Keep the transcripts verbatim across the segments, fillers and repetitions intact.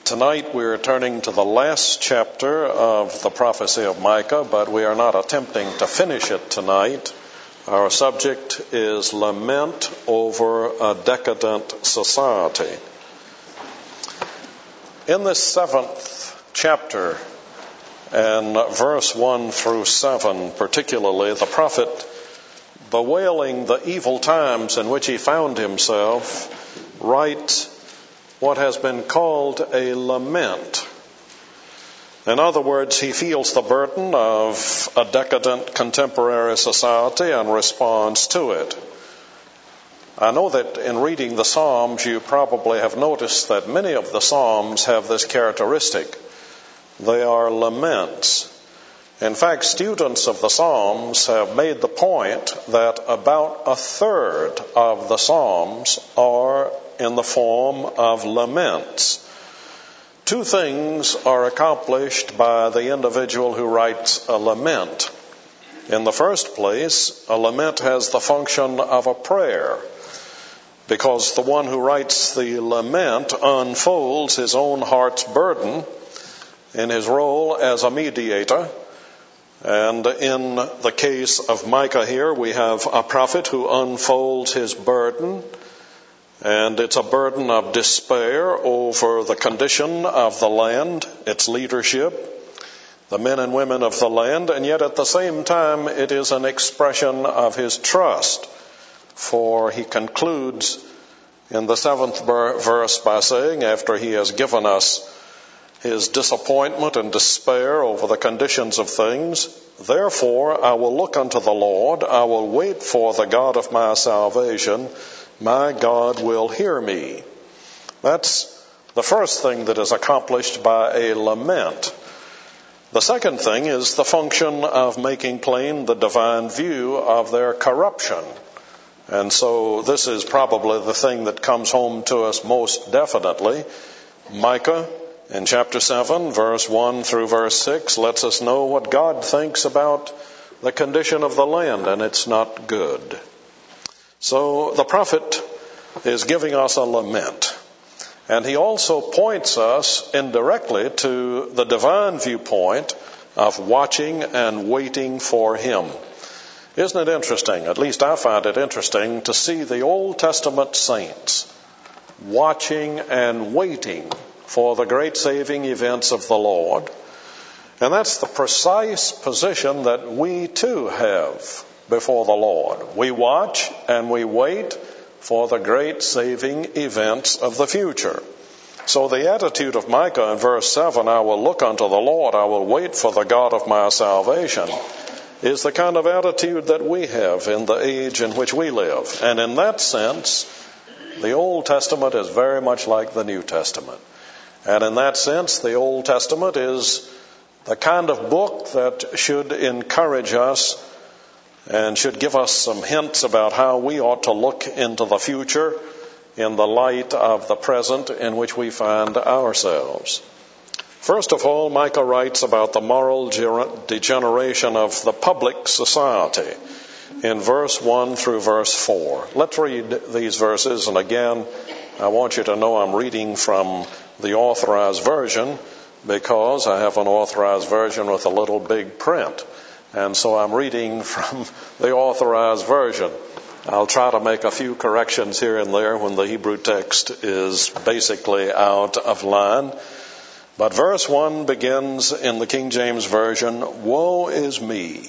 Tonight we're turning to the last chapter of the prophecy of Micah, but we are not attempting to finish it tonight. Our subject is lament over a decadent society. In this seventh chapter, and verse one through seven particularly, the prophet, bewailing the evil times in which he found himself, writes what has been called a lament. In other words, he feels the burden of a decadent contemporary society and responds to it. I know that in reading the Psalms, you probably have noticed that many of the Psalms have this characteristic. They are laments. In fact, students of the Psalms have made the point that about a third of the Psalms are in the form of laments. Two things are accomplished by the individual who writes a lament. In the first place, a lament has the function of a prayer, because the one who writes the lament unfolds his own heart's burden in his role as a mediator. And in the case of Micah here, we have a prophet who unfolds his burden, and it's a burden of despair over the condition of the land, its leadership, the men and women of the land, and yet at the same time it is an expression of his trust. For he concludes in the seventh verse by saying, after he has given us his disappointment and despair over the conditions of things, "Therefore I will look unto the Lord, I will wait for the God of my salvation, my God will hear me." That's the first thing that is accomplished by a lament. The second thing is the function of making plain the divine view of their corruption. And so this is probably the thing that comes home to us most definitely. Micah in chapter seven, verse one through verse six, lets us know what God thinks about the condition of the land, and it's not good. So the prophet is giving us a lament. And he also points us indirectly to the divine viewpoint of watching and waiting for him. Isn't it interesting? At least I find it interesting to see the Old Testament saints watching and waiting for the great saving events of the Lord. And that's the precise position that we too have before the Lord. We watch and we wait for the great saving events of the future. So the attitude of Micah in verse seven, "I will look unto the Lord, I will wait for the God of my salvation," is the kind of attitude that we have in the age in which we live. And in that sense, the Old Testament is very much like the New Testament. And in that sense, the Old Testament is the kind of book that should encourage us and should give us some hints about how we ought to look into the future in the light of the present in which we find ourselves. First of all, Micah writes about the moral degeneration of the public society in verse one through verse four. Let's read these verses, and again, I want you to know I'm reading from the Authorized Version, because I have an Authorized Version with a little big print. And so I'm reading from the Authorized Version. I'll try to make a few corrections here and there when the Hebrew text is basically out of line. But verse one begins in the King James Version, "Woe is me,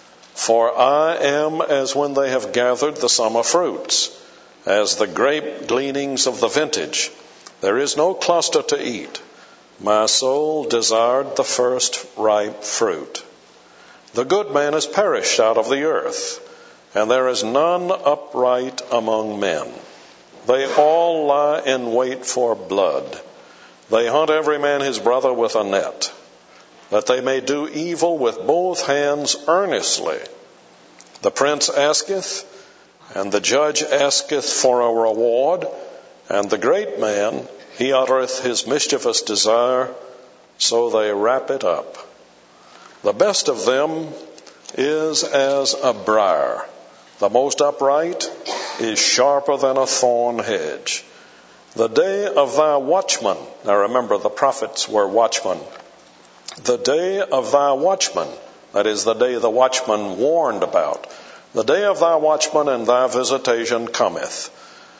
for I am as when they have gathered the summer fruits, as the grape gleanings of the vintage. There is no cluster to eat. My soul desired the first ripe fruit. The good man is perished out of the earth, and there is none upright among men. They all lie in wait for blood. They hunt every man his brother with a net, that they may do evil with both hands earnestly. The prince asketh, and the judge asketh for a reward, and the great man, he uttereth his mischievous desire, so they wrap it up. The best of them is as a briar. The most upright is sharper than a thorn hedge. The day of thy watchman. Now remember, the prophets were watchmen. The day of thy watchman, that is the day the watchman warned about. The day of thy watchman and thy visitation cometh.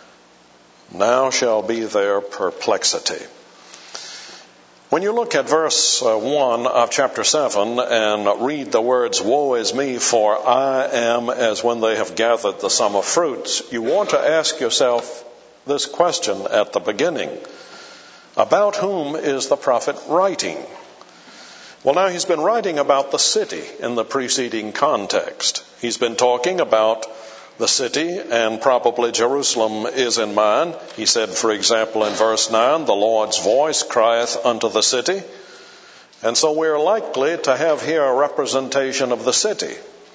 Now shall be their perplexity. When you look at verse one of chapter seven and read the words, woe is me, for I am as when they have gathered the summer fruits, you want to ask yourself this question at the beginning. About whom is the prophet writing? Well, now he's been writing about the city in the preceding context. He's been talking about the city, and probably Jerusalem is in mind. He said, for example, in verse nine, the Lord's voice crieth unto the city. And so we're likely to have here a representation of the city.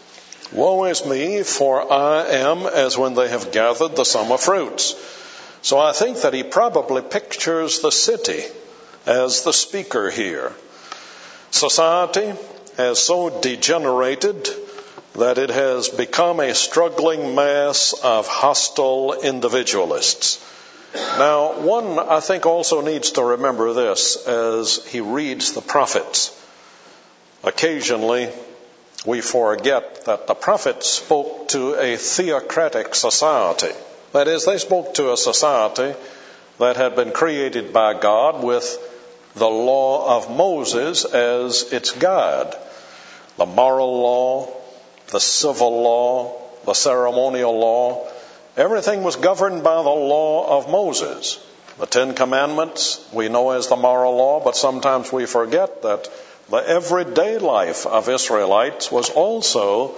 Woe is me, for I am as when they have gathered the summer fruits. So I think that he probably pictures the city as the speaker here. Society has so degenerated that it has become a struggling mass of hostile individualists. Now, one, I think, also needs to remember this as he reads the prophets. Occasionally, we forget that the prophets spoke to a theocratic society. That is, they spoke to a society that had been created by God with the law of Moses as its guide. The moral law, the civil law, the ceremonial law, everything was governed by the law of Moses. The Ten Commandments we know as the moral law, but sometimes we forget that the everyday life of Israelites was also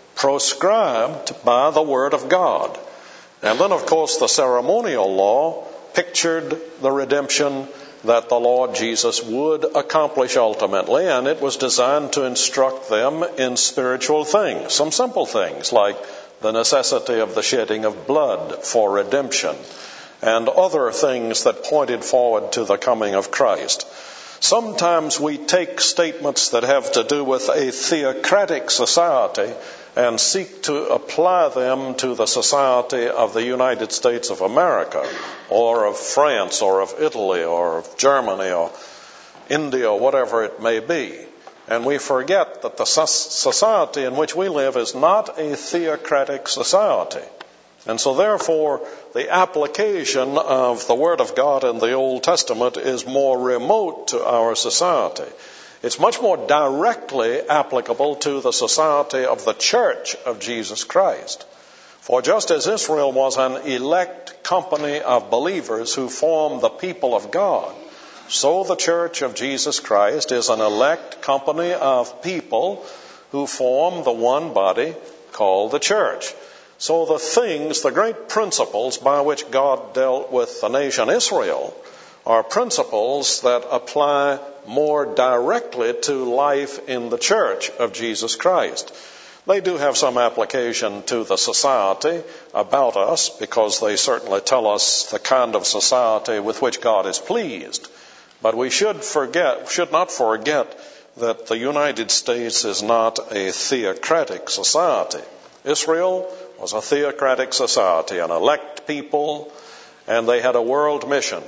proscribed by the Word of God. And then, of course, the ceremonial law pictured the redemption that the Lord Jesus would accomplish ultimately, and it was designed to instruct them in spiritual things, some simple things like the necessity of the shedding of blood for redemption, and other things that pointed forward to the coming of Christ. Sometimes we take statements that have to do with a theocratic society and seek to apply them to the society of the United States of America, or of France, or of Italy, or of Germany, or India, or whatever it may be. And we forget that the society in which we live is not a theocratic society. And so therefore, the application of the Word of God in the Old Testament is more remote to our society. It's much more directly applicable to the society of the Church of Jesus Christ. For just as Israel was an elect company of believers who formed the people of God, so the Church of Jesus Christ is an elect company of people who form the one body called the church. So the things, the great principles by which God dealt with the nation Israel are principles that apply more directly to life in the Church of Jesus Christ. They do have some application to the society about us, because they certainly tell us the kind of society with which God is pleased. But we should forget, should not forget that the United States is not a theocratic society. Israel was a theocratic society, an elect people, and they had a world mission.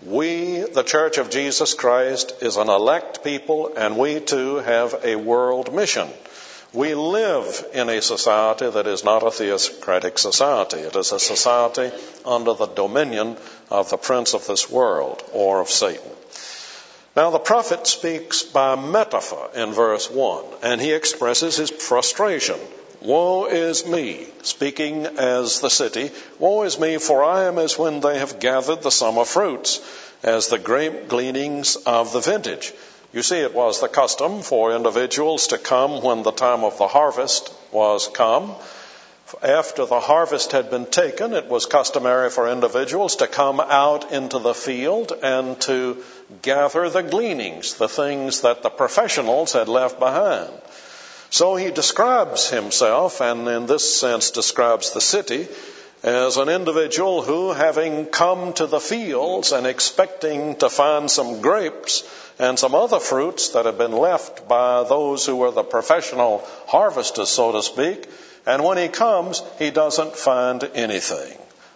We, the Church of Jesus Christ, is an elect people, and we too have a world mission. We live in a society that is not a theocratic society. It is a society under the dominion of the prince of this world, or of Satan. Now, the prophet speaks by metaphor in verse one, and he expresses his frustration. Woe is me, speaking as the city, woe is me, for I am as when they have gathered the summer fruits, as the grape gleanings of the vintage. You see, it was the custom for individuals to come when the time of the harvest was come. After the harvest had been taken, it was customary for individuals to come out into the field and to gather the gleanings, the things that the professionals had left behind. So he describes himself, and in this sense describes the city, as an individual who, having come to the fields and expecting to find some grapes and some other fruits that had been left by those who were the professional harvesters, so to speak, and when he comes, he doesn't find anything.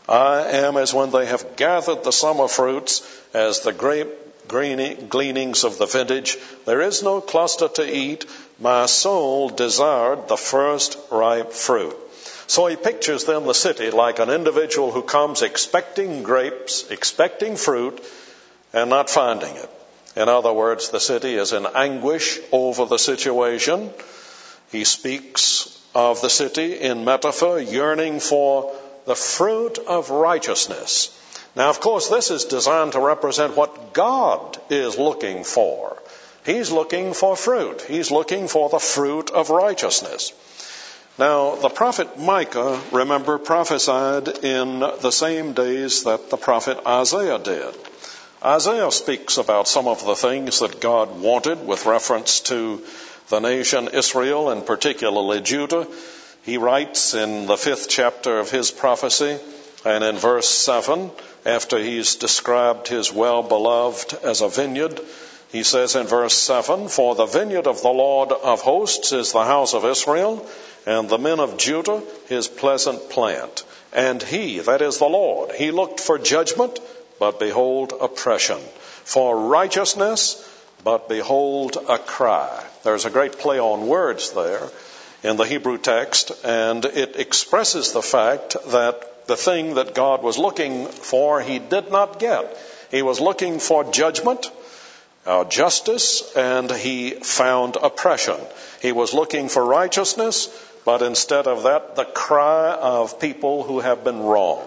I am as when they have gathered the summer fruits, as the grape gleanings of the vintage. There is no cluster to eat. My soul desired the first ripe fruit. So he pictures then the city like an individual who comes expecting grapes, expecting fruit, and not finding it. In other words, the city is in anguish over the situation. He speaks of the city in metaphor, yearning for the fruit of righteousness. Now, of course, this is designed to represent what God is looking for. He's looking for fruit. He's looking for the fruit of righteousness. Now, the prophet Micah, remember, prophesied in the same days that the prophet Isaiah did. Isaiah speaks about some of the things that God wanted with reference to the nation Israel, and particularly Judah. He writes in the fifth chapter of his prophecy, and in verse seven, after he's described his well-beloved as a vineyard, he says in verse seven, "For the vineyard of the Lord of hosts is the house of Israel, and the men of Judah his pleasant plant. And he, that is the Lord, he looked for judgment, but behold oppression, for righteousness, but behold a cry." There's a great play on words there in the Hebrew text, and it expresses the fact that the thing that God was looking for, he did not get. He was looking for judgment, uh, justice, and he found oppression. He was looking for righteousness, but instead of that, the cry of people who have been wronged.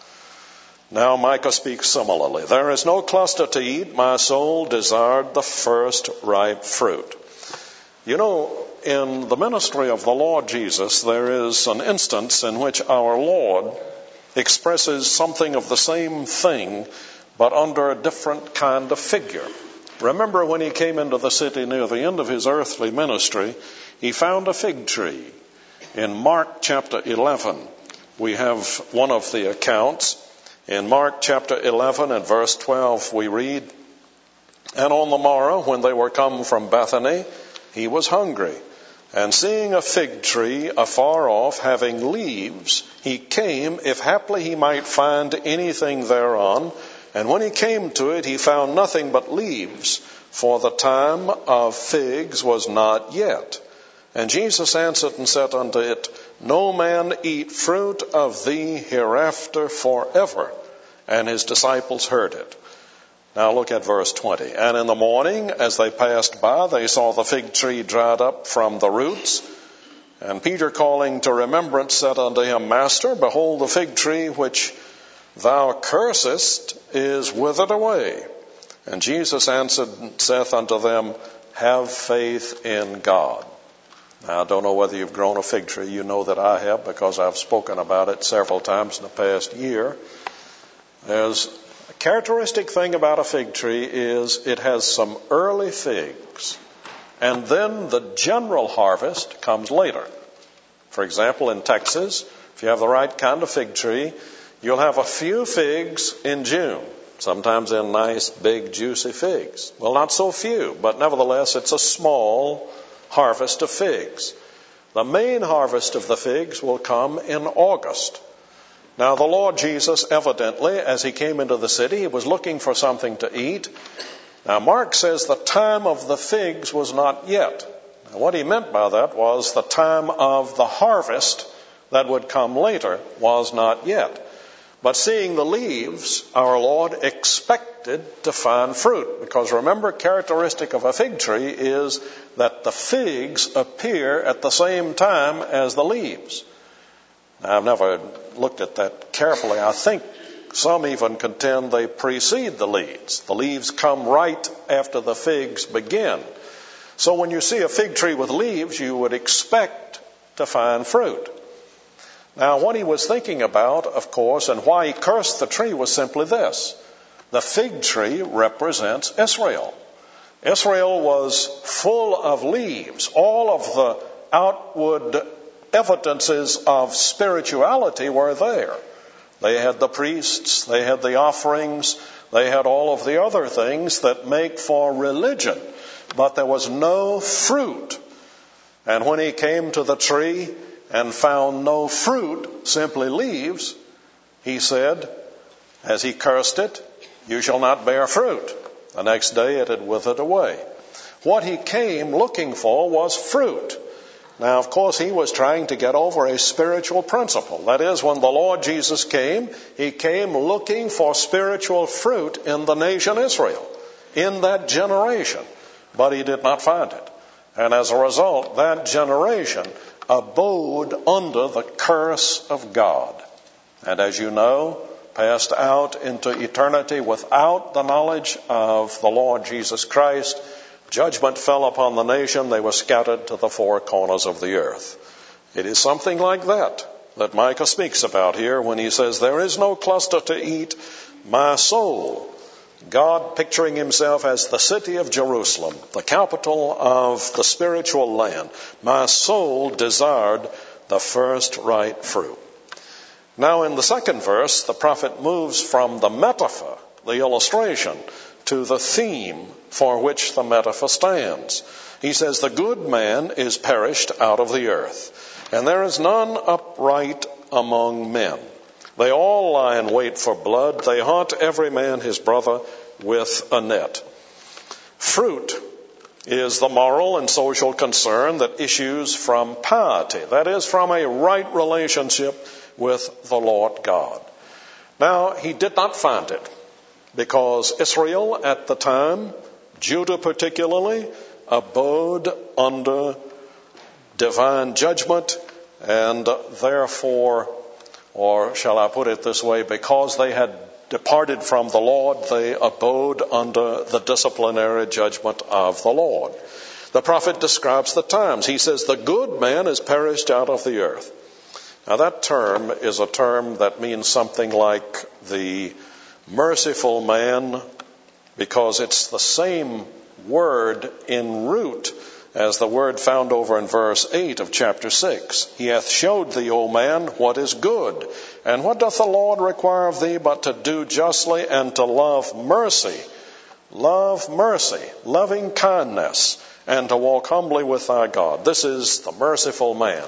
Now Micah speaks similarly. "There is no cluster to eat. My soul desired the first ripe fruit." You know, in the ministry of the Lord Jesus, there is an instance in which our Lord expresses something of the same thing, but under a different kind of figure. Remember when he came into the city near the end of his earthly ministry, he found a fig tree. In Mark chapter eleven, we have one of the accounts. In Mark chapter eleven and verse twelve, we read, "And on the morrow, when they were come from Bethany, he was hungry. And seeing a fig tree afar off, having leaves, he came, if haply he might find anything thereon. And when he came to it, he found nothing but leaves, for the time of figs was not yet. And Jesus answered and said unto it, No man eat fruit of thee hereafter forever. And his disciples heard it." Now look at verse twenty. "And in the morning, as they passed by, they saw the fig tree dried up from the roots. And Peter, calling to remembrance, said unto him, Master, behold, the fig tree which thou cursest is withered away. And Jesus answered and saith unto them, Have faith in God." Now, I don't know whether you've grown a fig tree. You know that I have, because I've spoken about it several times in the past year. There's a characteristic thing about a fig tree is it has some early figs, and then the general harvest comes later. For example, in Texas, if you have the right kind of fig tree, you'll have a few figs in June, sometimes in nice, big, juicy figs. Well, not so few, but nevertheless, it's a small harvest of figs. The main harvest of the figs will come in August. Now, the Lord Jesus, evidently, as he came into the city, he was looking for something to eat. Now, Mark says the time of the figs was not yet. Now, what he meant by that was the time of the harvest that would come later was not yet. But seeing the leaves, our Lord expected to find fruit. Because remember, characteristic of a fig tree is that the figs appear at the same time as the leaves. Now, I've never looked at that carefully. I think some even contend they precede the leaves. The leaves come right after the figs begin. So when you see a fig tree with leaves, you would expect to find fruit. Now, what he was thinking about, of course, and why he cursed the tree was simply this. The fig tree represents Israel. Israel was full of leaves. All of the outward evidences of spirituality were there. They had the priests, they had the offerings, they had all of the other things that make for religion. But there was no fruit. And when he came to the tree and found no fruit, simply leaves, he said, as he cursed it, "You shall not bear fruit." The next day it had withered away. What he came looking for was fruit. Now, of course, he was trying to get over a spiritual principle. That is, when the Lord Jesus came, he came looking for spiritual fruit in the nation Israel, in that generation. But he did not find it. And as a result, that generation abode under the curse of God. And as you know, passed out into eternity without the knowledge of the Lord Jesus Christ. Judgment fell upon the nation. They were scattered to the four corners of the earth. It is something like that that Micah speaks about here when he says, "There is no cluster to eat, my soul." God picturing himself as the city of Jerusalem, the capital of the spiritual land. "My soul desired the first right fruit." Now in the second verse, the prophet moves from the metaphor, the illustration, to the theme for which the metaphor stands. He says, "The good man is perished out of the earth, and there is none upright among men. They all lie in wait for blood. They haunt every man his brother with a net." Fruit is the moral and social concern that issues from piety. That is, from a right relationship with the Lord God. Now, he did not find it, because Israel at the time, Judah particularly, abode under divine judgment, and therefore, or shall I put it this way, because they had departed from the Lord, they abode under the disciplinary judgment of the Lord. The prophet describes the times. He says, "The good man is perished out of the earth." Now that term is a term that means something like the merciful man, because it's the same word in root as the word found over in verse eight of chapter six. "He hath showed thee, O man, what is good. And what doth the Lord require of thee but to do justly and to love mercy?" Love mercy, loving kindness, and to walk humbly with thy God. This is the merciful man.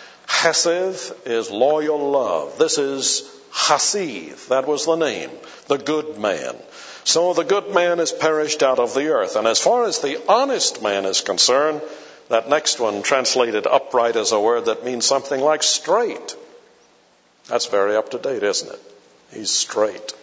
Hesed is loyal love. This is Hasith. That was the name, the good man. So the good man is perished out of the earth. And as far as the honest man is concerned, that next one, translated upright, is a word that means something like straight. That's very up to date, isn't it? He's straight.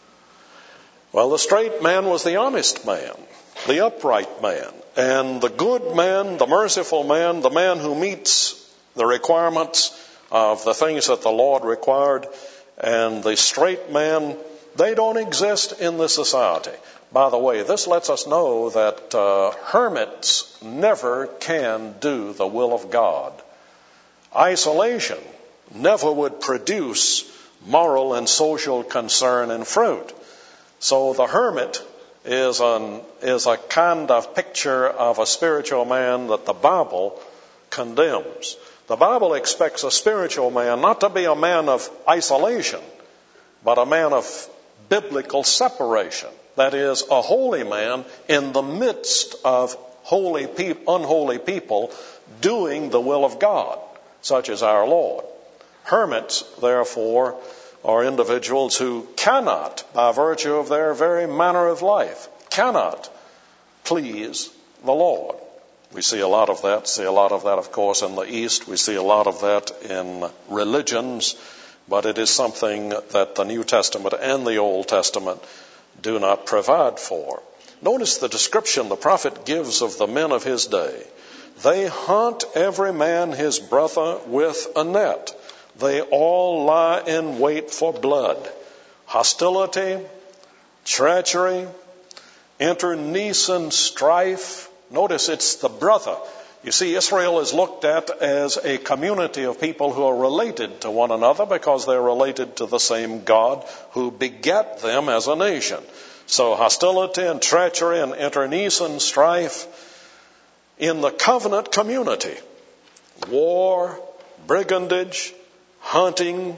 Well, the straight man was the honest man, the upright man. And the good man, the merciful man, the man who meets the requirements of the things that the Lord required, and the straight man, they don't exist in this society. By the way, this lets us know that uh, hermits never can do the will of God. Isolation never would produce moral and social concern and fruit. So the hermit is, an, is a kind of picture of a spiritual man that the Bible condemns. The Bible expects a spiritual man not to be a man of isolation, but a man of biblical separation. That is, a holy man in the midst of holy peop- unholy people doing the will of God, such as our Lord. Hermits, therefore, are individuals who cannot, by virtue of their very manner of life, cannot please the Lord. We see a lot of that, see a lot of that, of course, in the East. We see a lot of that in religions, but it is something that the New Testament and the Old Testament do not provide for. Notice the description the prophet gives of the men of his day. They hunt every man his brother with a net. They all lie in wait for blood. Hostility, treachery, internecine strife. Notice it's the brother. You see, Israel is looked at as a community of people who are related to one another because they're related to the same God who begat them as a nation. So hostility and treachery and internecine strife in the covenant community. War, brigandage, hunting.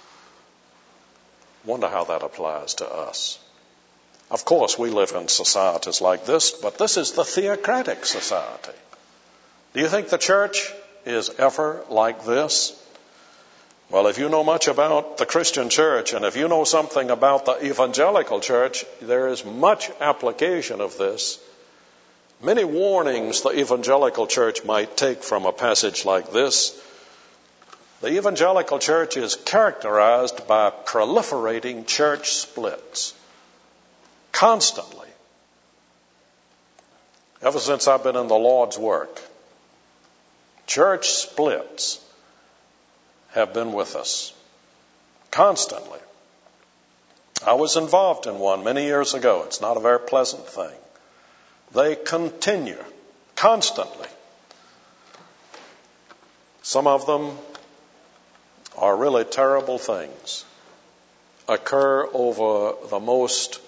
Wonder how that applies to us. Of course, we live in societies like this, but this is the theocratic society. Do you think the church is ever like this? Well, if you know much about the Christian church, and if you know something about the evangelical church, there is much application of this. Many warnings the evangelical church might take from a passage like this. The evangelical church is characterized by proliferating church splits. Constantly. Ever since I've been in the Lord's work, church splits have been with us constantly. I was involved in one many years ago. It's not a very pleasant thing. They continue constantly. Some of them are really terrible things. Occur over the most,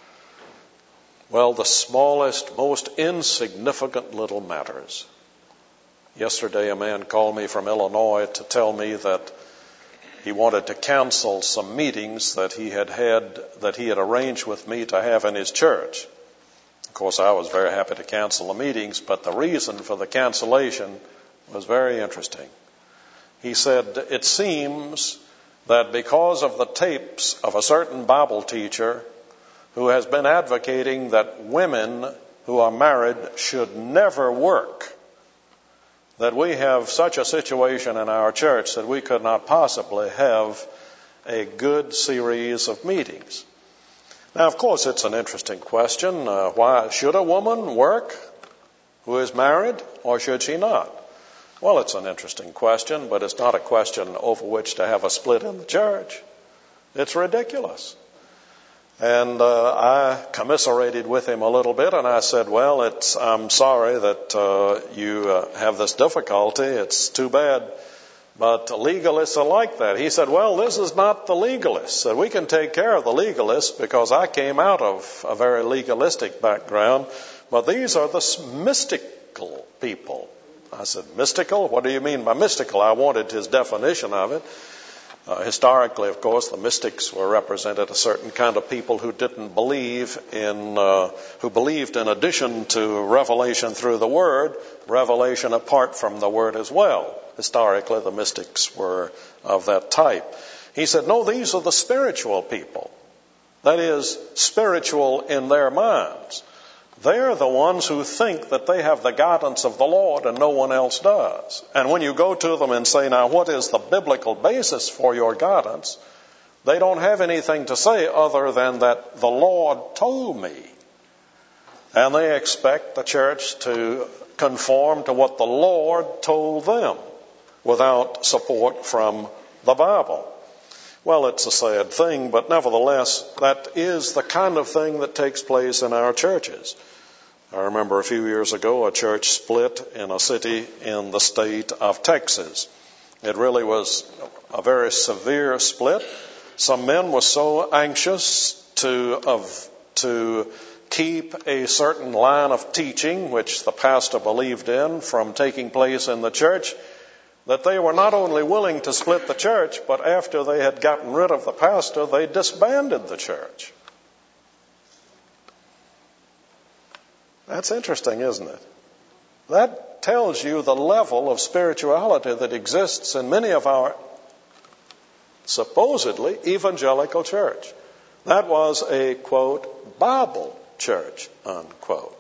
well, the smallest, most insignificant little matters. Yesterday, a man called me from Illinois to tell me that he wanted to cancel some meetings that he had had, that he had arranged with me to have in his church. Of course, I was very happy to cancel the meetings, but the reason for the cancellation was very interesting. He said, it seems that because of the tapes of a certain Bible teacher who has been advocating that women who are married should never work, that we have such a situation in our church that we could not possibly have a good series of meetings. Now, of course, it's an interesting question. Uh, why should a woman work who is married, or should she not? Well, it's an interesting question, but it's not a question over which to have a split in the church. It's ridiculous. And uh, I commiserated with him a little bit, and I said, well, it's, I'm sorry that uh, you uh, have this difficulty. It's too bad. But legalists are like that. He said, well, this is not the legalists. So we can take care of the legalists because I came out of a very legalistic background. But these are the mystical people. I said, mystical? What do you mean by mystical? I wanted his definition of it. Uh, historically, of course, the mystics were represented a certain kind of people who didn't believe in, uh, who believed in addition to revelation through the Word, revelation apart from the Word as well. Historically, the mystics were of that type. He said, no, these are the spiritual people. That is, spiritual in their minds. They're the ones who think that they have the guidance of the Lord and no one else does. And when you go to them and say, now, what is the biblical basis for your guidance? They don't have anything to say other than that the Lord told me. And they expect the church to conform to what the Lord told them without support from the Bible. Well, it's a sad thing, but nevertheless, that is the kind of thing that takes place in our churches. I remember a few years ago, a church split in a city in the state of Texas. It really was a very severe split. Some men were so anxious to, of, to keep a certain line of teaching, which the pastor believed in, from taking place in the church, that they were not only willing to split the church, but after they had gotten rid of the pastor, they disbanded the church. That's interesting, isn't it? That tells you the level of spirituality that exists in many of our supposedly evangelical church. That was a, quote, Bible church, unquote.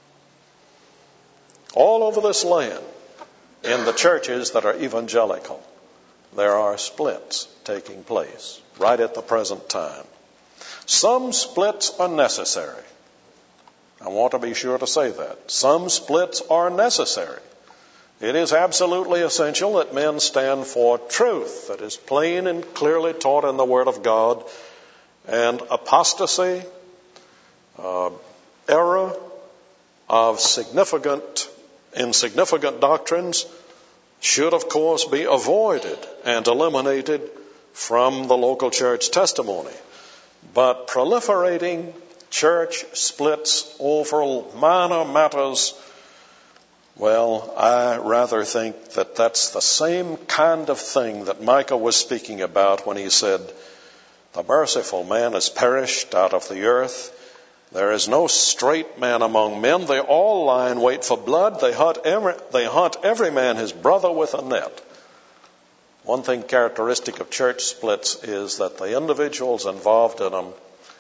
All over this land, in the churches that are evangelical, there are splits taking place right at the present time. Some splits are necessary. I want to be sure to say that. Some splits are necessary. It is absolutely essential that men stand for truth that is plain and clearly taught in the Word of God, and apostasy, uh, error of significant insignificant doctrines should, of course, be avoided and eliminated from the local church testimony. But proliferating church splits over minor matters, well, I rather think that that's the same kind of thing that Micah was speaking about when he said, the merciful man is perished out of the earth. There is no straight man among men. They all lie in wait for blood. They hunt every, they hunt every man his brother with a net. One thing characteristic of church splits is that the individuals involved in them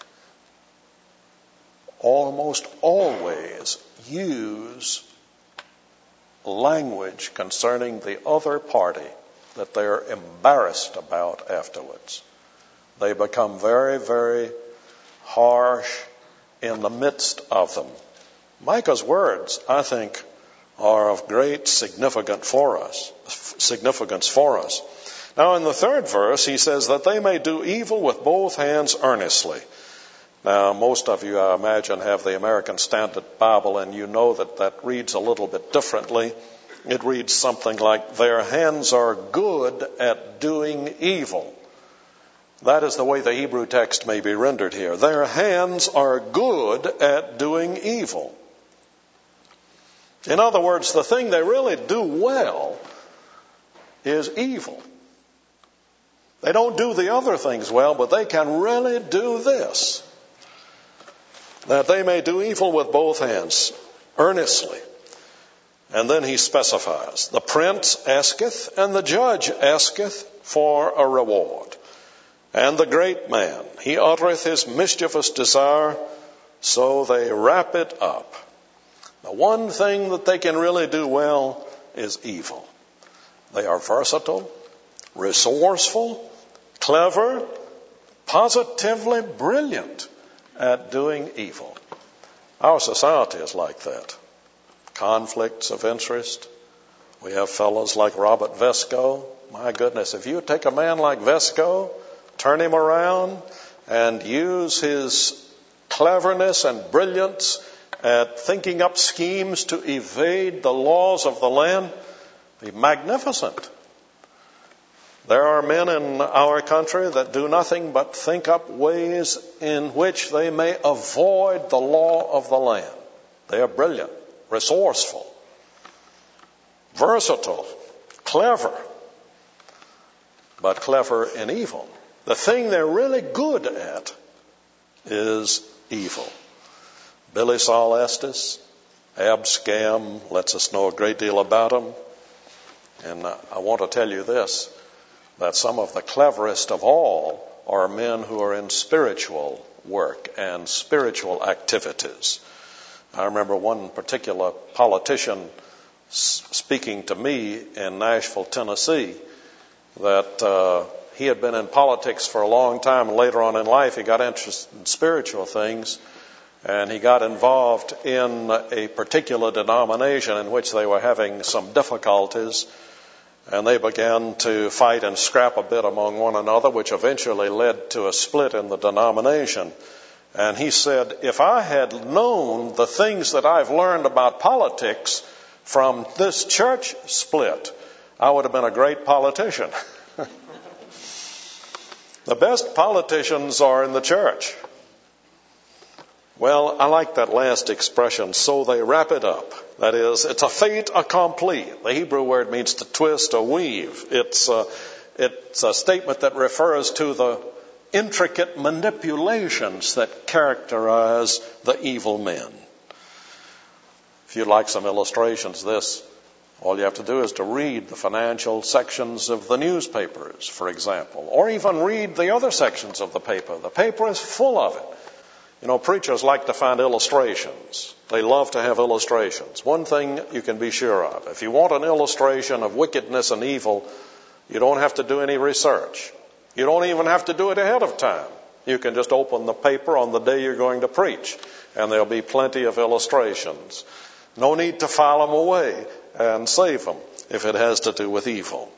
almost always use language concerning the other party that they're embarrassed about afterwards. They become very, very harsh in the midst of them. Micah's words, I think, are of great significance for us, significance for us. Now, in the third verse, he says that they may do evil with both hands earnestly. Now, most of you, I imagine, have the American Standard Bible, and you know that that reads a little bit differently. It reads something like, their hands are good at doing evil. That is the way the Hebrew text may be rendered here. Their hands are good at doing evil. In other words, the thing they really do well is evil. They don't do the other things well, but they can really do this. That they may do evil with both hands, earnestly. And then he specifies, the prince asketh, and the judge asketh for a reward. And the great man, he uttereth his mischievous desire, so they wrap it up. The one thing that they can really do well is evil. They are versatile, resourceful, clever, positively brilliant at doing evil. Our society is like that. Conflicts of interest. We have fellows like Robert Vesco. My goodness, if you take a man like Vesco, turn him around, and use his cleverness and brilliance at thinking up schemes to evade the laws of the land, be magnificent. There are men in our country that do nothing but think up ways in which they may avoid the law of the land. They are brilliant, resourceful, versatile, clever, but clever in evil. The thing they're really good at is evil. Billy Saul Estes, Abscam, lets us know a great deal about him. And I want to tell you this, that some of the cleverest of all are men who are in spiritual work and spiritual activities. I remember one particular politician speaking to me in Nashville, Tennessee, that uh, he had been in politics for a long time, and later on in life he got interested in spiritual things, and he got involved in a particular denomination in which they were having some difficulties, and they began to fight and scrap a bit among one another, which eventually led to a split in the denomination. And he said, if I had known the things that I've learned about politics from this church split, I would have been a great politician. The best politicians are in the church. Well, I like that last expression, so they wrap it up. That is, it's a fait accompli. The Hebrew word means to twist or weave. It's a, it's a statement that refers to the intricate manipulations that characterize the evil men. If you'd like some illustrations of this, all you have to do is to read the financial sections of the newspapers, for example, or even read the other sections of the paper. The paper is full of it. You know, preachers like to find illustrations. They love to have illustrations. One thing you can be sure of, if you want an illustration of wickedness and evil, you don't have to do any research. You don't even have to do it ahead of time. You can just open the paper on the day you're going to preach, and there'll be plenty of illustrations. No need to file them away and save them if it has to do with evil.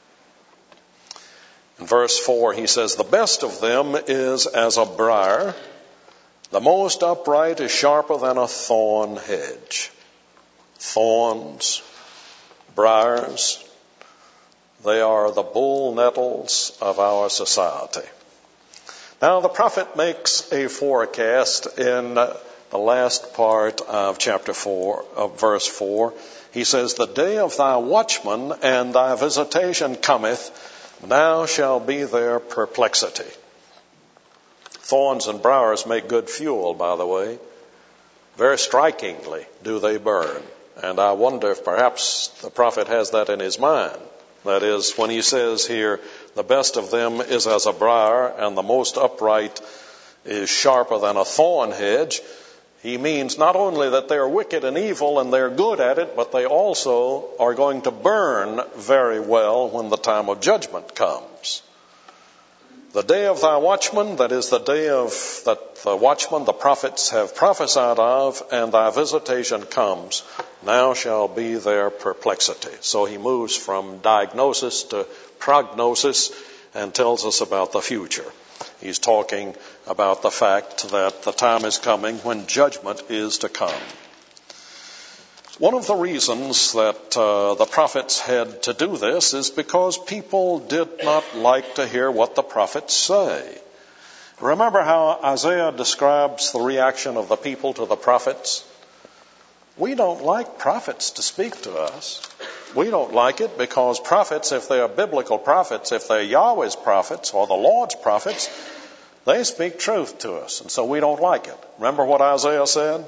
In verse four, he says, the best of them is as a briar. The most upright is sharper than a thorn hedge. Thorns, briars, they are the bull nettles of our society. Now, the prophet makes a forecast in the last part of chapter four, of verse four. He says, the day of thy watchman and thy visitation cometh, now shall be their perplexity. Thorns and briars make good fuel, by the way. Very strikingly do they burn. And I wonder if perhaps the prophet has that in his mind. That is, when he says here, the best of them is as a briar, and the most upright is sharper than a thorn hedge, he means not only that they're wicked and evil and they're good at it, but they also are going to burn very well when the time of judgment comes. The day of thy watchman, that is the day of that the watchmen, the prophets, have prophesied of, and thy visitation comes, now shall be their perplexity. So he moves from diagnosis to prognosis and tells us about the future. He's talking about the fact that the time is coming when judgment is to come. One of the reasons that uh, the prophets had to do this is because people did not like to hear what the prophets say. Remember how Isaiah describes the reaction of the people to the prophets? We don't like prophets to speak to us. We don't like it because prophets, if they are biblical prophets, if they're Yahweh's prophets or the Lord's prophets, they speak truth to us, and so we don't like it. Remember what Isaiah said?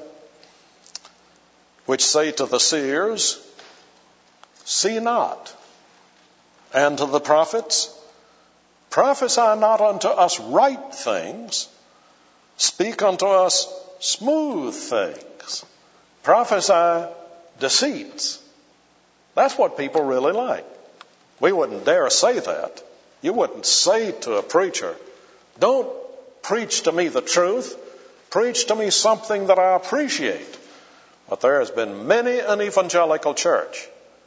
Which say to the seers, see not, and to the prophets, prophesy not unto us right things, speak unto us smooth things, prophesy deceits. That's what people really like. We wouldn't dare say that. You wouldn't say to a preacher, don't preach to me the truth, preach to me something that I appreciate. But there has been many an evangelical church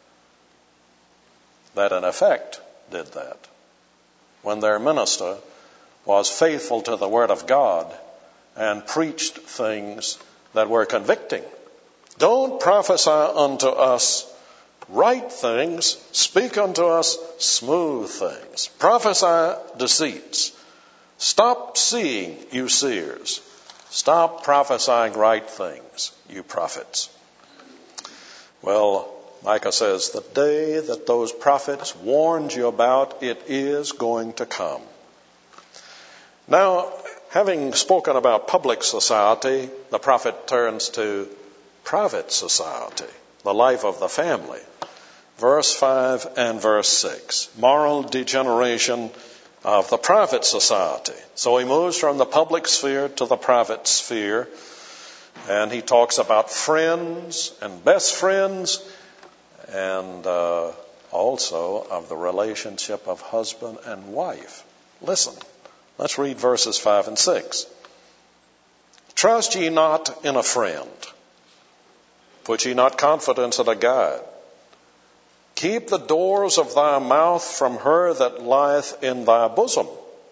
that in effect did that. When their minister was faithful to the Word of God and preached things that were convicting. Don't prophesy unto us right things, speak unto us smooth things. Prophesy deceits. Stop seeing, you seers. Stop prophesying right things, you prophets. Well, Micah says, the day that those prophets warned you about, it is going to come. Now, having spoken about public society, the prophet turns to private society, the life of the family. Verse five and verse six, moral degeneration of the private society. So he moves from the public sphere to the private sphere, and he talks about friends and best friends, and uh, also of the relationship of husband and wife. Listen, let's read verses five and six. Trust ye not in a friend, put ye not confidence in a guide. Keep the doors of thy mouth from her that lieth in thy bosom.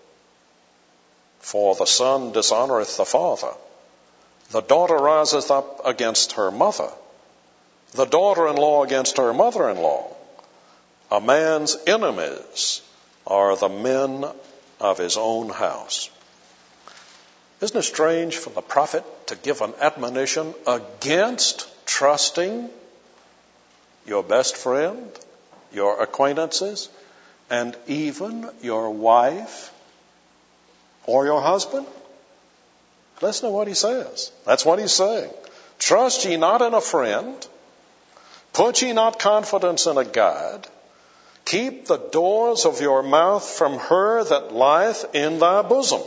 For the son dishonoureth the father. The daughter riseth up against her mother. The daughter-in-law against her mother-in-law. A man's enemies are the men of his own house. Isn't it strange for the prophet to give an admonition against trusting your best friend, your acquaintances, and even your wife or your husband? Listen to what he says. That's what he's saying. Trust ye not in a friend, put ye not confidence in a guide, keep the doors of your mouth from her that lieth in thy bosom.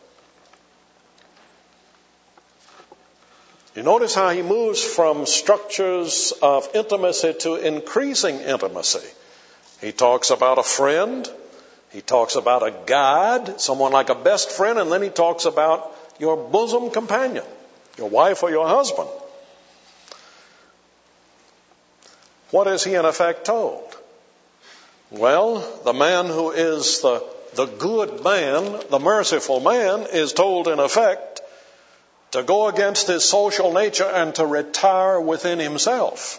You notice how he moves from structures of intimacy to increasing intimacy. He talks about a friend. He talks about a guide, someone like a best friend, and then he talks about your bosom companion, your wife or your husband. What is he in effect told? Well, the man who is the, the good man, the merciful man, is told in effect to go against his social nature and to retire within himself.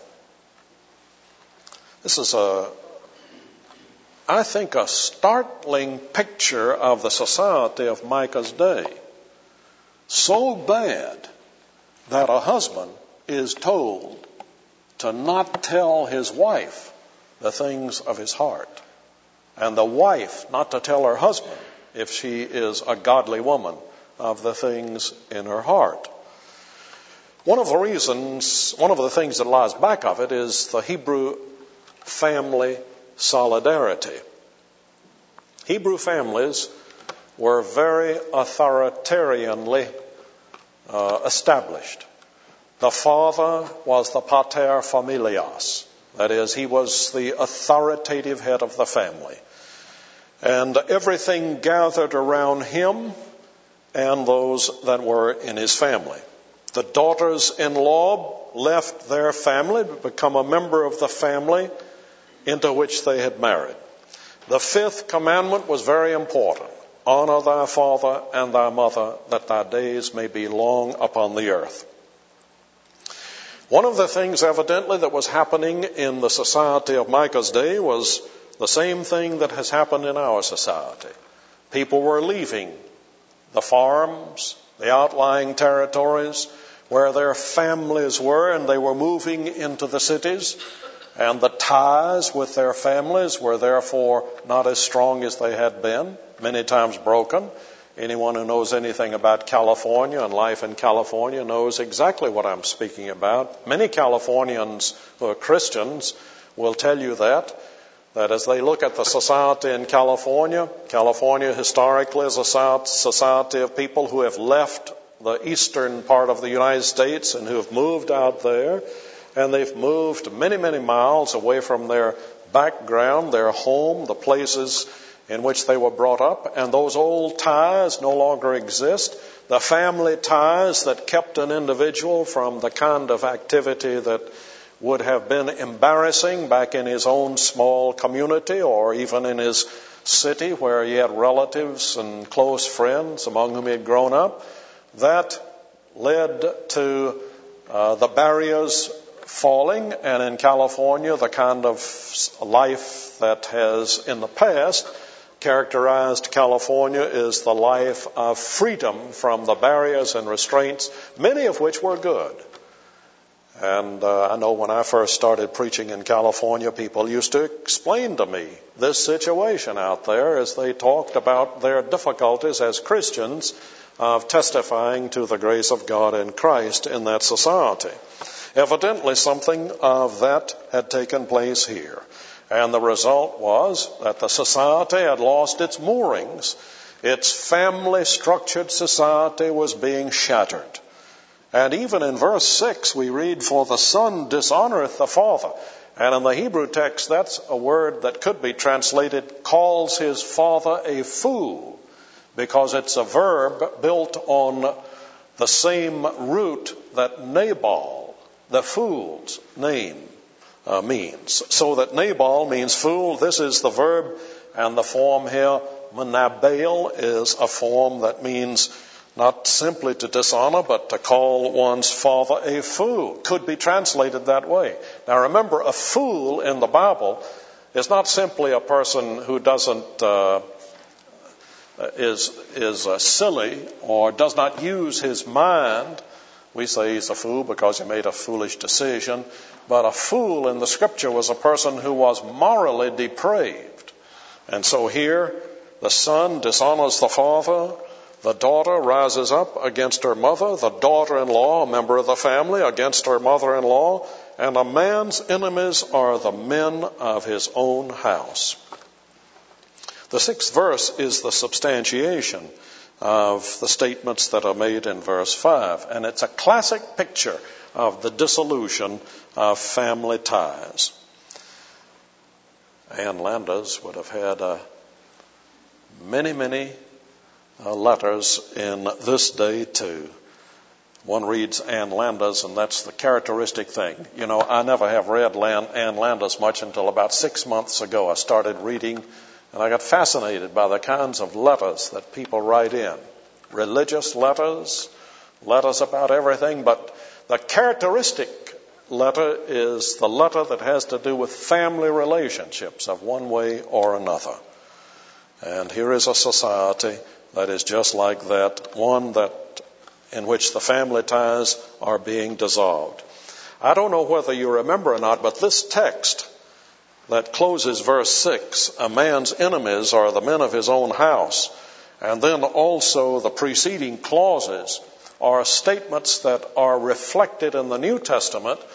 This is a, I think, a startling picture of the society of Micah's day. So bad that a husband is told to not tell his wife the things of his heart, and the wife not to tell her husband, if she is a godly woman, of the things in her heart. One of the reasons, one of the things that lies back of it is the Hebrew family solidarity. Hebrew families were very authoritarianly uh, established. The father was the pater familias. That is, he was the authoritative head of the family. And everything gathered around him and those that were in his family. The daughters-in-law left their family to become a member of the family into which they had married. The fifth commandment was very important. Honor thy father and thy mother, that thy days may be long upon the earth. One of the things, evidently, that was happening in the society of Micah's day was the same thing that has happened in our society. People were leaving the farms, the outlying territories where their families were, and they were moving into the cities. And the ties with their families were therefore not as strong as they had been, many times broken. Anyone who knows anything about California and life in California knows exactly what I'm speaking about. Many Californians who are Christians will tell you that, that as they look at the society in California, California historically is a society of people who have left the eastern part of the United States and who have moved out there. And they've moved many, many miles away from their background, their home, the places in which they were brought up. And those old ties no longer exist. The family ties that kept an individual from the kind of activity that would have been embarrassing back in his own small community or even in his city where he had relatives and close friends among whom he had grown up. That led to uh, the barriers falling, and in California, the kind of life that has in the past characterized California is the life of freedom from the barriers and restraints, many of which were good. And uh, I know when I first started preaching in California, people used to explain to me this situation out there as they talked about their difficulties as Christians of testifying to the grace of God in Christ in that society. Evidently, something of that had taken place here. And the result was that the society had lost its moorings. Its family-structured society was being shattered. And even in verse six, we read, "For the son dishonoreth the father." And in the Hebrew text, that's a word that could be translated, calls his father a fool, because it's a verb built on the same root that Nabal, the fool's name, uh, means. So that Nabal means fool. This is the verb, and the form here, menabel, is a form that means not simply to dishonor, but to call one's father a fool. Could be translated that way. Now remember, a fool in the Bible is not simply a person who doesn't uh, is is uh, silly or does not use his mind. We say he's a fool because he made a foolish decision. But a fool in the Scripture was a person who was morally depraved. And so here, the son dishonors the father. The daughter rises up against her mother. The daughter-in-law, a member of the family, against her mother-in-law. And a man's enemies are the men of his own house. The sixth verse is the substantiation of the statements that are made in verse five. And it's a classic picture of the dissolution of family ties. Ann Landers would have had uh, many, many uh, letters in this day too. One reads Ann Landers, and that's the characteristic thing. You know, I never have read Ann Landers much until about six months ago. I started reading, and I got fascinated by the kinds of letters that people write in. Religious letters, letters about everything, but the characteristic letter is the letter that has to do with family relationships of one way or another. And here is a society that is just like that, one that in which the family ties are being dissolved. I don't know whether you remember or not, but this text that closes verse six, a man's enemies are the men of his own house, and then also the preceding clauses are statements that are reflected in the New Testament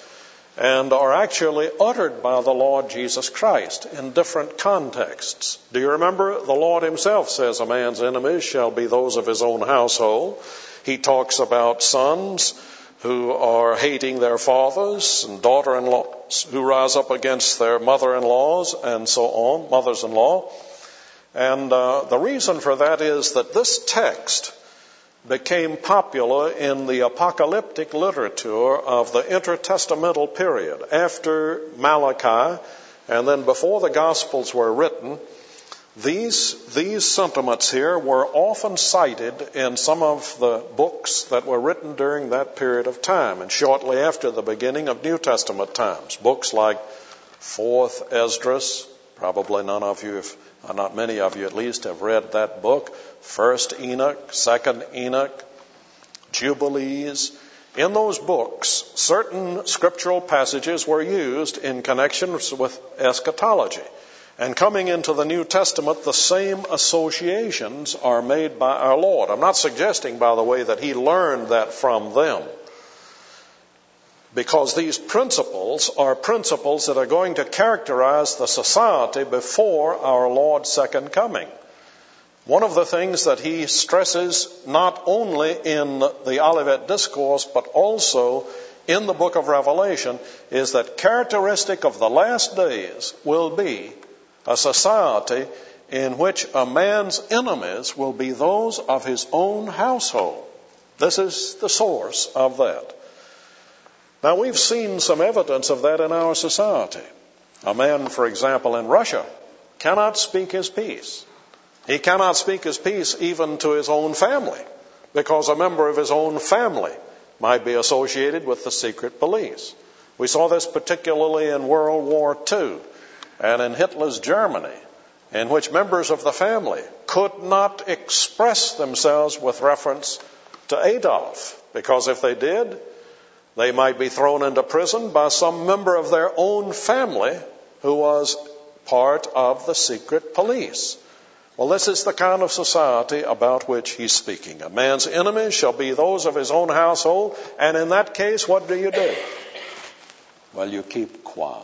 and are actually uttered by the Lord Jesus Christ in different contexts. Do you remember the Lord himself says a man's enemies shall be those of his own household? He talks about sons who are hating their fathers and daughter-in-laws who rise up against their mother-in-laws and so on, mothers-in-law. And uh, the reason for that is that this text became popular in the apocalyptic literature of the intertestamental period after Malachi, and then before the Gospels were written. These, these sentiments here were often cited in some of the books that were written during that period of time and shortly after the beginning of New Testament times. Books like Fourth Esdras, probably none of you, if not many of you at least, have read that book. First Enoch, Second Enoch, Jubilees. In those books, certain scriptural passages were used in connection with eschatology. And coming into the New Testament, the same associations are made by our Lord. I'm not suggesting, by the way, that he learned that from them, because these principles are principles that are going to characterize the society before our Lord's second coming. One of the things that he stresses not only in the Olivet Discourse but also in the book of Revelation is that characteristic of the last days will be a society in which a man's enemies will be those of his own household. This is the source of that. Now, we've seen some evidence of that in our society. A man, for example, in Russia cannot speak his peace. He cannot speak his peace even to his own family, because a member of his own family might be associated with the secret police. We saw this particularly in World War Two and in Hitler's Germany, in which members of the family could not express themselves with reference to Adolf, because if they did, they might be thrown into prison by some member of their own family who was part of the secret police. Well, this is the kind of society about which he's speaking. A man's enemies shall be those of his own household, and in that case, what do you do? Well, you keep quiet.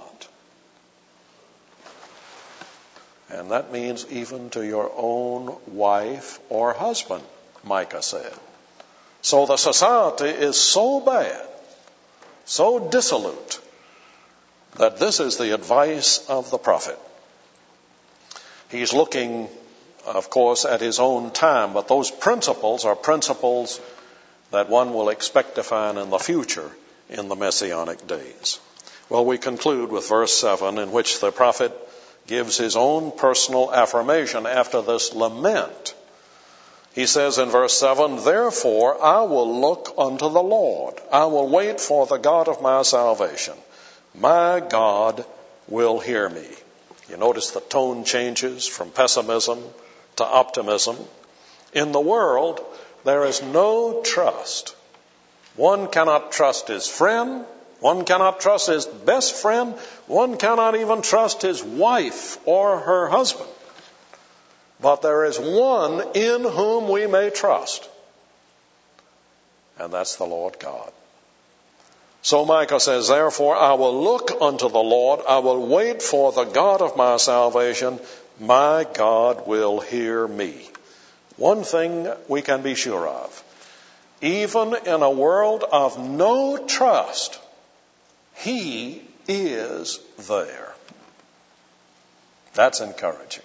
And that means even to your own wife or husband, Micah said. So the society is so bad, so dissolute, that this is the advice of the prophet. He's looking, of course, at his own time, but those principles are principles that one will expect to find in the future in the Messianic days. Well, we conclude with verse seven, in which the prophet gives his own personal affirmation after this lament. He says in verse seven, "Therefore I will look unto the Lord. I will wait for the God of my salvation. My God will hear me." You notice the tone changes from pessimism to optimism. In the world, there is no trust. One cannot trust his friend. One cannot trust his best friend. One cannot even trust his wife or her husband. But there is one in whom we may trust, and that's the Lord God. So Micah says, "Therefore I will look unto the Lord. I will wait for the God of my salvation. My God will hear me." One thing we can be sure of. Even in a world of no trust, he is there. That's encouraging.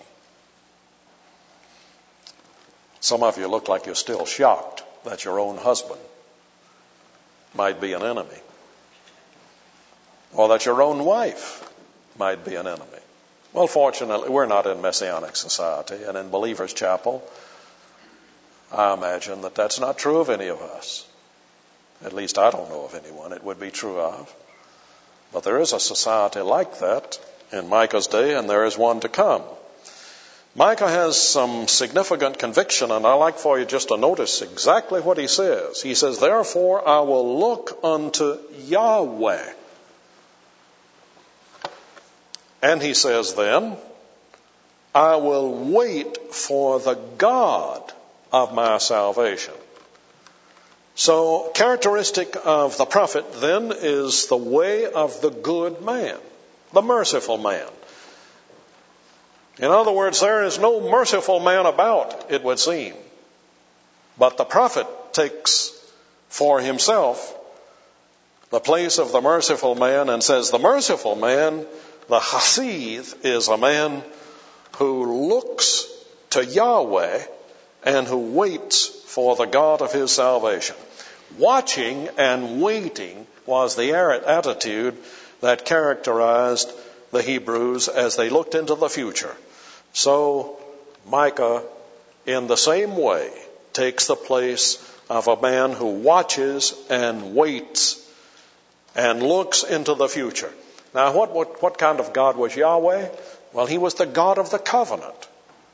Some of you look like you're still shocked that your own husband might be an enemy, or that your own wife might be an enemy. Well, fortunately, we're not in Messianic society, and in Believers Chapel, I imagine that that's not true of any of us. At least I don't know of anyone it would be true of. But there is a society like that in Micah's day, and there is one to come. Micah has some significant conviction, and I'd like for you just to notice exactly what he says. He says, "Therefore I will look unto Yahweh." And he says then, "I will wait for the God of my salvation." So, characteristic of the prophet then is the way of the good man, the merciful man. In other words, there is no merciful man about, it would seem. But the prophet takes for himself the place of the merciful man and says the merciful man, the Hasid, is a man who looks to Yahweh and who waits for the God of his salvation. Watching and waiting was the attitude that characterized the Hebrews as they looked into the future. So Micah, in the same way, takes the place of a man who watches and waits and looks into the future. Now, what, what, what kind of God was Yahweh? Well, he was the God of the covenant.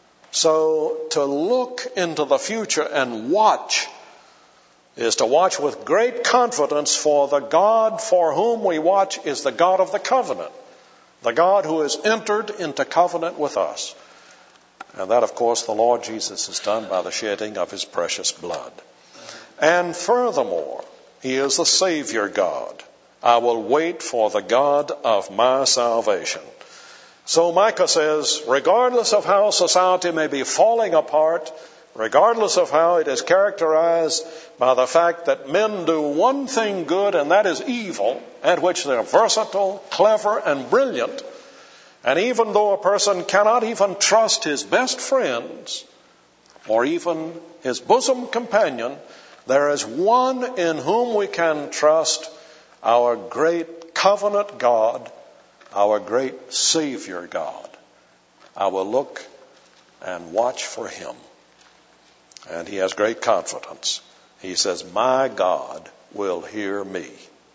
So to look into the future and watch is to watch with great confidence, for the God for whom we watch is the God of the covenant, the God who has entered into covenant with us. And that, of course, the Lord Jesus has done by the shedding of his precious blood. And furthermore, he is the Savior God. I will wait for the God of my salvation. So Micah says, regardless of how society may be falling apart, regardless of how it is characterized by the fact that men do one thing good and that is evil, at which they're versatile, clever, and brilliant, and even though a person cannot even trust his best friends or even his bosom companion, there is one in whom we can trust, our great covenant God, our great Savior God. I will look and watch for him. And he has great confidence. He says, my God will hear me.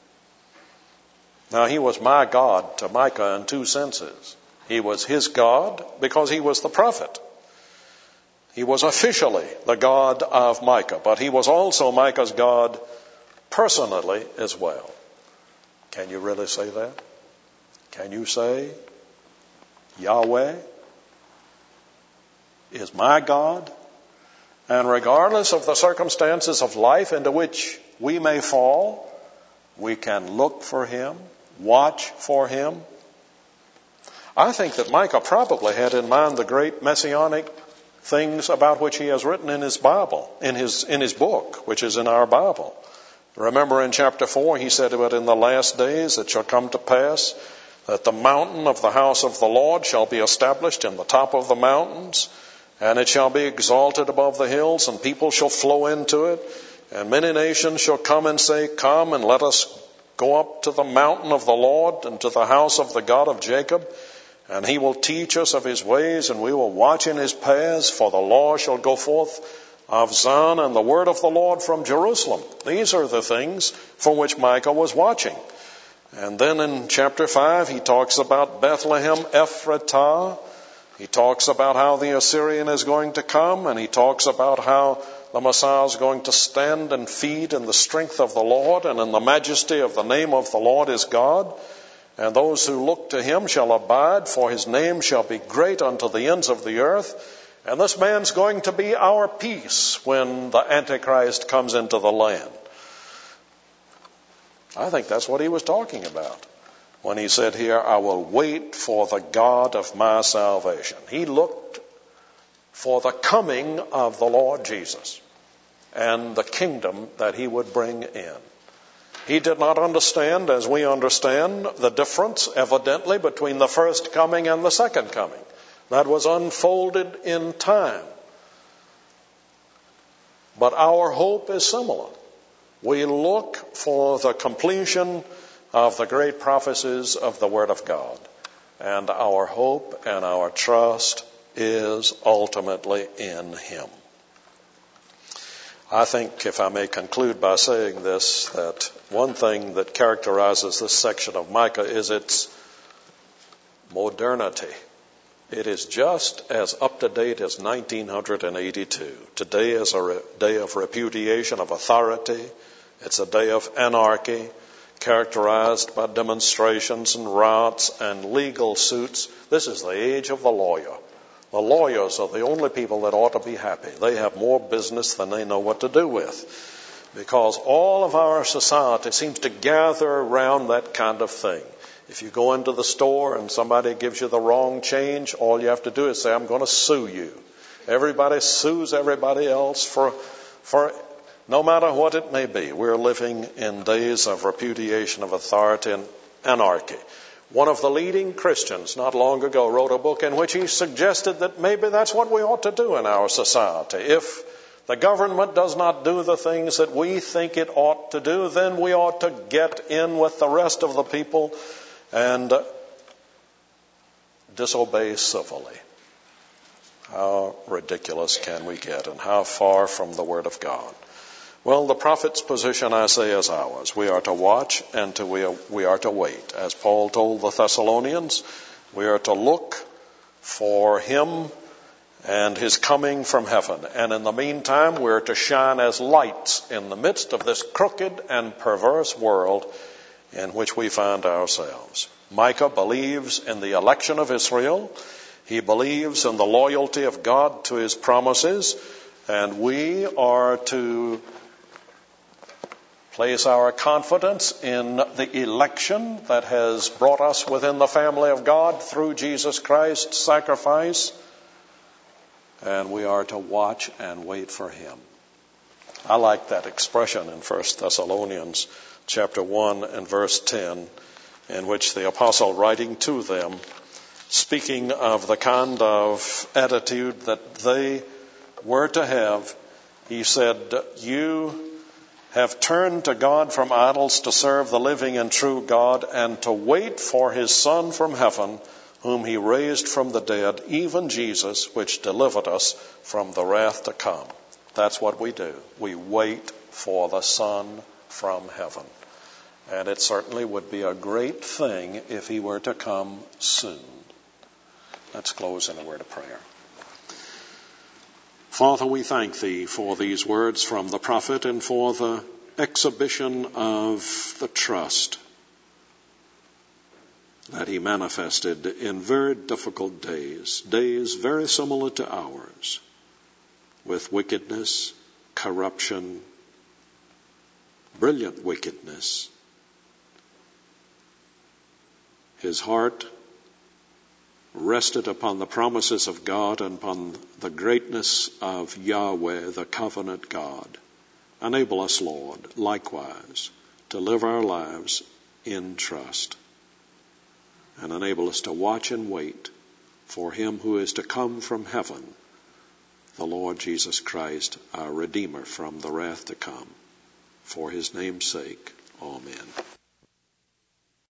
Now, he was my God to Micah in two senses. He was his God because he was the prophet. He was officially the God of Micah, but he was also Micah's God personally as well. Can you really say that? Can you say, Yahweh is my God? And regardless of the circumstances of life into which we may fall, we can look for him, watch for him. I think that Micah probably had in mind the great messianic things about which he has written in his Bible, in his, in his book, which is in our Bible. Remember in chapter four, he said, but in the last days it shall come to pass that the mountain of the house of the Lord shall be established in the top of the mountains, and it shall be exalted above the hills, and people shall flow into it, and many nations shall come and say, come and let us go up to the mountain of the Lord and to the house of the God of Jacob, and he will teach us of his ways, and we will watch in his paths, for the law shall go forth of Zion, and the word of the Lord from Jerusalem. These are the things for which Micah was watching. And then in chapter five, he talks about Bethlehem Ephratah. He talks about how the Assyrian is going to come, and he talks about how the Messiah is going to stand and feed in the strength of the Lord and in the majesty of the name of the Lord is God. And those who look to him shall abide, for his name shall be great unto the ends of the earth. And this man's going to be our peace when the Antichrist comes into the land. I think that's what he was talking about when he said here, I will wait for the God of my salvation. He looked for the coming of the Lord Jesus and the kingdom that he would bring in. He did not understand, as we understand, the difference, evidently, between the first coming and the second coming. That was unfolded in time. But our hope is similar. We look for the completion of the great prophecies of the Word of God. And our hope and our trust is ultimately in him. I think, if I may conclude by saying this, that one thing that characterizes this section of Micah is its modernity. It is just as up-to-date as nineteen eighty-two. Today is a re- day of repudiation of authority. It's a day of anarchy, characterized by demonstrations and riots and legal suits. This is the age of the lawyer. The lawyers are the only people that ought to be happy. They have more business than they know what to do with. because all of our society seems to gather around that kind of thing. If you go into the store and somebody gives you the wrong change, all you have to do is say, I'm going to sue you. Everybody sues everybody else for, for no matter what it may be. We're living in days of repudiation of authority and anarchy. One of the leading Christians not long ago wrote a book in which he suggested that maybe that's what we ought to do in our society. If the government does not do the things that we think it ought to do, then we ought to get in with the rest of the people and disobey civilly. How ridiculous can we get, and how far from the Word of God? Well, the prophet's position, I say, is ours. We are to watch and to, we, are, we are to wait. As Paul told the Thessalonians, we are to look for him and his coming from heaven. And in the meantime, we're to shine as lights in the midst of this crooked and perverse world in which we find ourselves. Micah believes in the election of Israel. He believes in the loyalty of God to his promises. And we are to place our confidence in the election that has brought us within the family of God through Jesus Christ's sacrifice. And we are to watch and wait for him. I like that expression in First Thessalonians chapter one and verse ten, in which the apostle, writing to them, speaking of the kind of attitude that they were to have, he said, you have turned to God from idols to serve the living and true God, and to wait for his Son from heaven, whom he raised from the dead, even Jesus, which delivered us from the wrath to come. That's what we do. We wait for the Son from heaven. And it certainly would be a great thing if he were to come soon. Let's close in a word of prayer. Father, we thank thee for these words from the prophet and for the exhibition of the trust that he manifested in very difficult days, days very similar to ours, with wickedness, corruption, brilliant wickedness. His heart rested upon the promises of God and upon the greatness of Yahweh, the covenant God. Enable us, Lord, likewise, to live our lives in trust, and enable us to watch and wait for him who is to come from heaven, the Lord Jesus Christ, our Redeemer from the wrath to come. For his name's sake, amen.